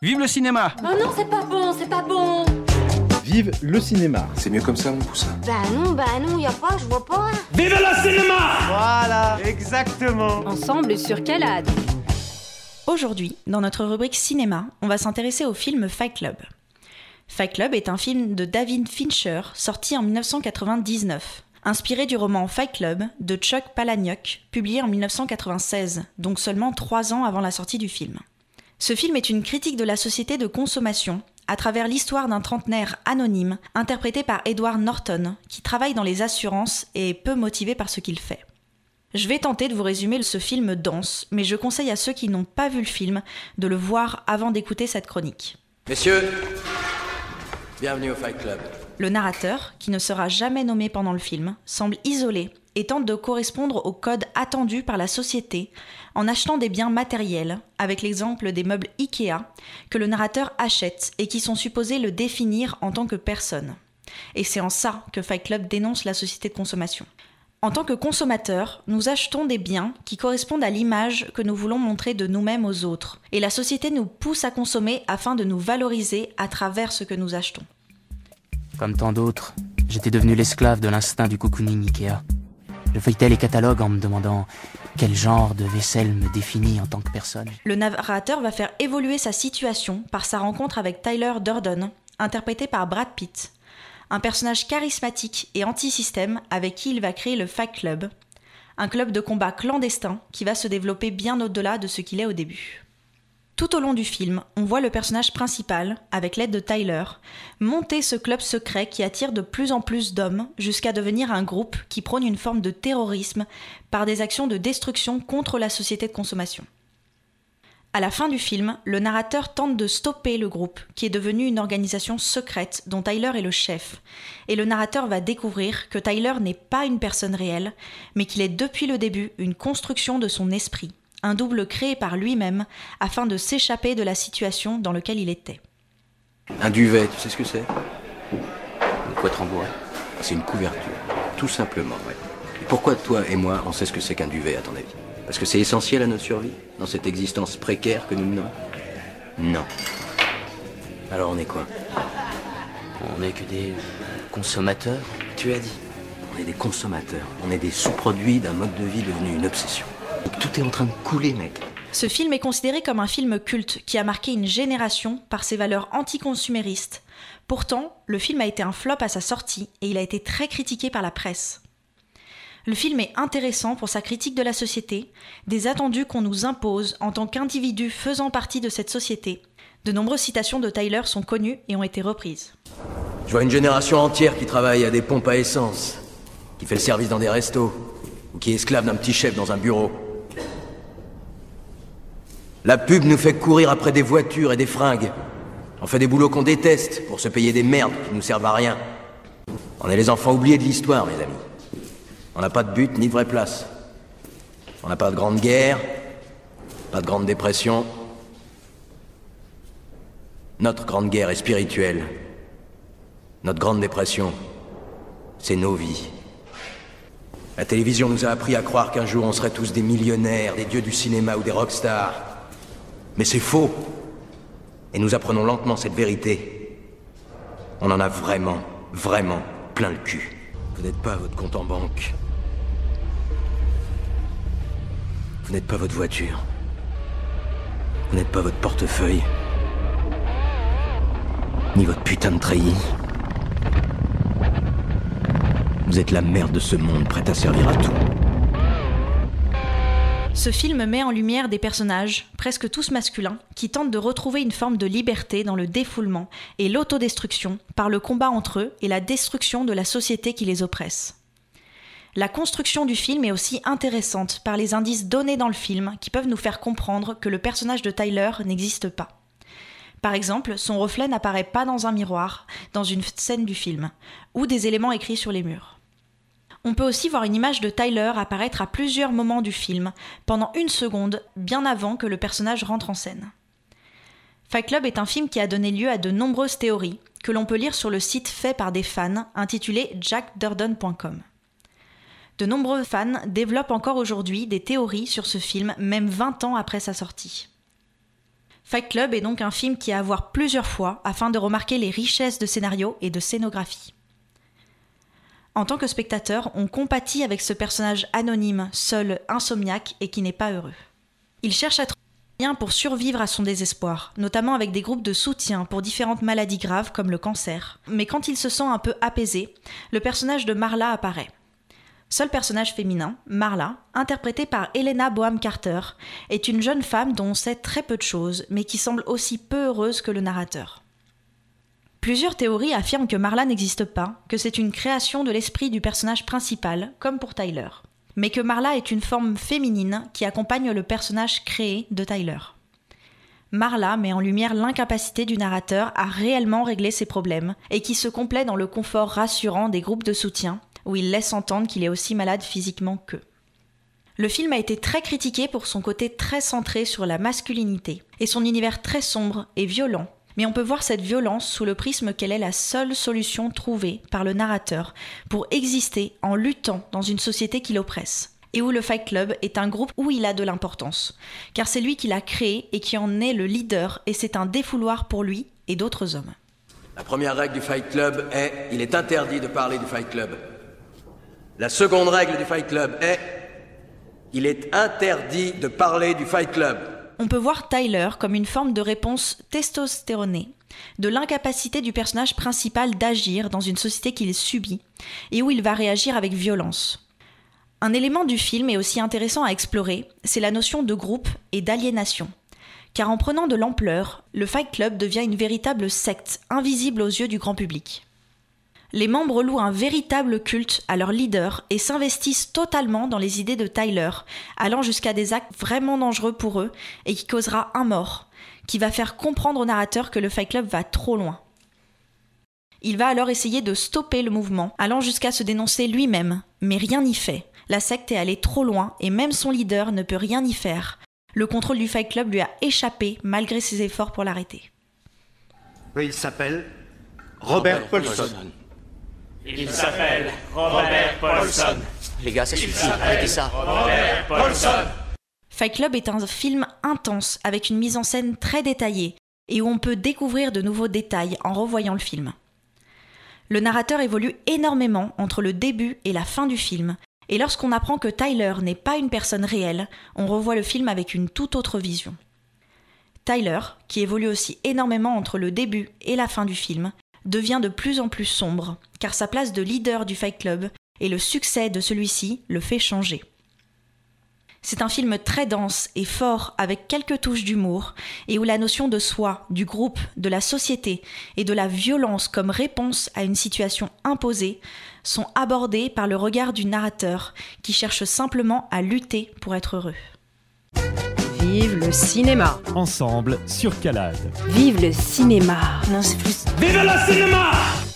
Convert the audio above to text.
Vive le cinéma! Oh non, c'est pas bon, c'est pas bon! Vive le cinéma! C'est mieux comme ça, mon poussin. Bah non, y a pas, je vois pas. Vive le cinéma! Voilà, exactement. Ensemble sur Calade. Aujourd'hui, dans notre rubrique cinéma, on va s'intéresser au film Fight Club. Fight Club est un film de David Fincher sorti en 1999. Inspiré du roman Fight Club de Chuck Palahniuk, publié en 1996, donc seulement 3 ans avant la sortie du film. Ce film est une critique de la société de consommation, à travers l'histoire d'un trentenaire anonyme, interprété par Edward Norton, qui travaille dans les assurances et est peu motivé par ce qu'il fait. Je vais tenter de vous résumer ce film dense, mais je conseille à ceux qui n'ont pas vu le film de le voir avant d'écouter cette chronique. Messieurs, bienvenue au Fight Club. Le narrateur, qui ne sera jamais nommé pendant le film, semble isolé et tente de correspondre aux codes attendus par la société en achetant des biens matériels, avec l'exemple des meubles Ikea, que le narrateur achète et qui sont supposés le définir en tant que personne. Et c'est en ça que Fight Club dénonce la société de consommation. En tant que consommateurs, nous achetons des biens qui correspondent à l'image que nous voulons montrer de nous-mêmes aux autres. Et la société nous pousse à consommer afin de nous valoriser à travers ce que nous achetons. Comme tant d'autres, j'étais devenu l'esclave de l'instinct du cocooning Ikea. Je feuilletais les catalogues en me demandant quel genre de vaisselle me définit en tant que personne. Le narrateur va faire évoluer sa situation par sa rencontre avec Tyler Durden, interprété par Brad Pitt, un personnage charismatique et anti-système avec qui il va créer le Fight Club, un club de combat clandestin qui va se développer bien au-delà de ce qu'il est au début. Tout au long du film, on voit le personnage principal, avec l'aide de Tyler, monter ce club secret qui attire de plus en plus d'hommes jusqu'à devenir un groupe qui prône une forme de terrorisme par des actions de destruction contre la société de consommation. À la fin du film, le narrateur tente de stopper le groupe, qui est devenu une organisation secrète dont Tyler est le chef. Et le narrateur va découvrir que Tyler n'est pas une personne réelle, mais qu'il est depuis le début une construction de son esprit, un double créé par lui-même afin de s'échapper de la situation dans laquelle il était. Un duvet, tu sais ce que c'est? De quoi te rembourrer? C'est une couverture, tout simplement, ouais. Et pourquoi toi et moi, on sait ce que c'est qu'un duvet, à ton avis? Parce que c'est essentiel à notre survie, dans cette existence précaire que nous menons? Non. Alors on est quoi? On n'est que des consommateurs. Tu as dit. On est des consommateurs. On est des sous-produits d'un mode de vie devenu une obsession. Donc tout est en train de couler, mec. Ce film est considéré comme un film culte qui a marqué une génération par ses valeurs anticonsuméristes. Pourtant, le film a été un flop à sa sortie et il a été très critiqué par la presse. Le film est intéressant pour sa critique de la société, des attendus qu'on nous impose en tant qu'individus faisant partie de cette société. De nombreuses citations de Tyler sont connues et ont été reprises. Je vois une génération entière qui travaille à des pompes à essence, qui fait le service dans des restos, ou qui est esclave d'un petit chef dans un bureau. La pub nous fait courir après des voitures et des fringues. On fait des boulots qu'on déteste pour se payer des merdes qui nous servent à rien. On est les enfants oubliés de l'histoire, mes amis. On n'a pas de but ni de vraie place. On n'a pas de grande guerre, pas de grande dépression. Notre grande guerre est spirituelle. Notre grande dépression, c'est nos vies. La télévision nous a appris à croire qu'un jour on serait tous des millionnaires, des dieux du cinéma ou des rockstars. Mais c'est faux. Et nous apprenons lentement cette vérité. On en a vraiment, vraiment plein le cul. Vous n'êtes pas votre compte en banque. Vous n'êtes pas votre voiture. Vous n'êtes pas votre portefeuille. Ni votre putain de treillis. Vous êtes la merde de ce monde, prête à servir à tout. Ce film met en lumière des personnages, presque tous masculins, qui tentent de retrouver une forme de liberté dans le défoulement et l'autodestruction par le combat entre eux et la destruction de la société qui les oppresse. La construction du film est aussi intéressante par les indices donnés dans le film qui peuvent nous faire comprendre que le personnage de Tyler n'existe pas. Par exemple, son reflet n'apparaît pas dans un miroir, dans une scène du film, ou des éléments écrits sur les murs. On peut aussi voir une image de Tyler apparaître à plusieurs moments du film, pendant 1 seconde, bien avant que le personnage rentre en scène. Fight Club est un film qui a donné lieu à de nombreuses théories, que l'on peut lire sur le site fait par des fans, intitulé jackdurden.com. De nombreux fans développent encore aujourd'hui des théories sur ce film, même 20 ans après sa sortie. Fight Club est donc un film qui a à voir plusieurs fois afin de remarquer les richesses de scénario et de scénographie. En tant que spectateur, on compatit avec ce personnage anonyme, seul, insomniaque et qui n'est pas heureux. Il cherche à trouver des moyens pour survivre à son désespoir, notamment avec des groupes de soutien pour différentes maladies graves comme le cancer. Mais quand il se sent un peu apaisé, le personnage de Marla apparaît. Seul personnage féminin, Marla, interprétée par Helena Bonham Carter, est une jeune femme dont on sait très peu de choses, mais qui semble aussi peu heureuse que le narrateur. Plusieurs théories affirment que Marla n'existe pas, que c'est une création de l'esprit du personnage principal, comme pour Tyler, mais que Marla est une forme féminine qui accompagne le personnage créé de Tyler. Marla met en lumière l'incapacité du narrateur à réellement régler ses problèmes et qui se complaît dans le confort rassurant des groupes de soutien, où il laisse entendre qu'il est aussi malade physiquement qu'eux. Le film a été très critiqué pour son côté très centré sur la masculinité et son univers très sombre et violent, mais on peut voir cette violence sous le prisme qu'elle est la seule solution trouvée par le narrateur pour exister en luttant dans une société qui l'oppresse, et où le Fight Club est un groupe où il a de l'importance, car c'est lui qui l'a créé et qui en est le leader, et c'est un défouloir pour lui et d'autres hommes. La première règle du Fight Club est: il est interdit de parler du Fight Club. La seconde règle du Fight Club est: il est interdit de parler du Fight Club. On peut voir Tyler comme une forme de réponse testostéronée de l'incapacité du personnage principal d'agir dans une société qu'il subit et où il va réagir avec violence. Un élément du film est aussi intéressant à explorer, c'est la notion de groupe et d'aliénation. Car en prenant de l'ampleur, le Fight Club devient une véritable secte, invisible aux yeux du grand public. Les membres louent un véritable culte à leur leader et s'investissent totalement dans les idées de Tyler, allant jusqu'à des actes vraiment dangereux pour eux et qui causera un mort, qui va faire comprendre au narrateur que le Fight Club va trop loin. Il va alors essayer de stopper le mouvement, allant jusqu'à se dénoncer lui-même, mais rien n'y fait. La secte est allée trop loin et même son leader ne peut rien y faire. Le contrôle du Fight Club lui a échappé malgré ses efforts pour l'arrêter. Oui, il s'appelle Robert Paulson. Il s'appelle Robert Paulson. Les gars, ça suffit, arrêtez ça. Robert Paulson. Fight Club est un film intense avec une mise en scène très détaillée et où on peut découvrir de nouveaux détails en revoyant le film. Le narrateur évolue énormément entre le début et la fin du film, et lorsqu'on apprend que Tyler n'est pas une personne réelle, on revoit le film avec une toute autre vision. Tyler, qui évolue aussi énormément entre le début et la fin du film, devient de plus en plus sombre, car sa place de leader du Fight Club et le succès de celui-ci le fait changer. C'est un film très dense et fort avec quelques touches d'humour et où la notion de soi, du groupe, de la société et de la violence comme réponse à une situation imposée sont abordées par le regard du narrateur qui cherche simplement à lutter pour être heureux. Vive le cinéma. Ensemble sur Calade. Vive le cinéma. Non, c'est plus... Vive le cinéma!